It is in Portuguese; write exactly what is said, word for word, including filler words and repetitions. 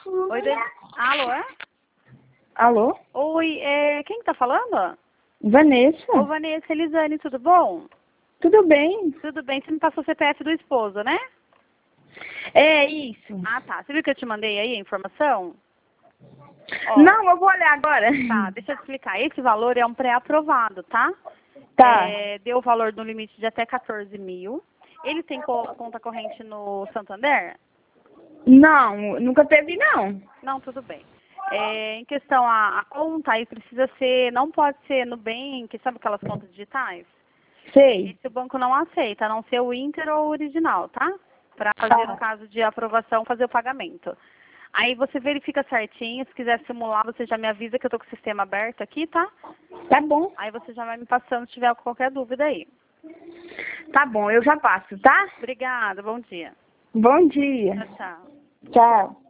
Oi, De... Alô, é? Alô? Oi, é... quem que tá falando? Vanessa? Ô, Vanessa, Elisane, tudo bom? Tudo bem? Tudo bem, você me passou o C P F do esposo, né? É isso. Ah, tá. Você viu que eu te mandei aí a informação? Ó, Não, eu vou olhar agora. tá, deixa eu te explicar. Esse valor é um pré-aprovado, tá? Tá. É, deu o valor no limite de até quatorze mil. Ele tem co- conta corrente no Santander? Não, nunca teve não. Não, tudo bem. É, em questão a, a conta, aí precisa ser, não pode ser no Nubank, sabe aquelas contas digitais? Sei. Esse o banco não aceita, a não ser o Inter ou o original, tá? Para fazer, no Tá. caso de aprovação, fazer o pagamento. Aí você verifica certinho, se quiser simular, você já me avisa que eu tô com o sistema aberto aqui, tá? Tá bom. Aí você já vai me passando se tiver qualquer dúvida aí. Tá bom, eu já passo, tá? Obrigada, bom dia. Bom dia. Tchau, tchau. Tchau.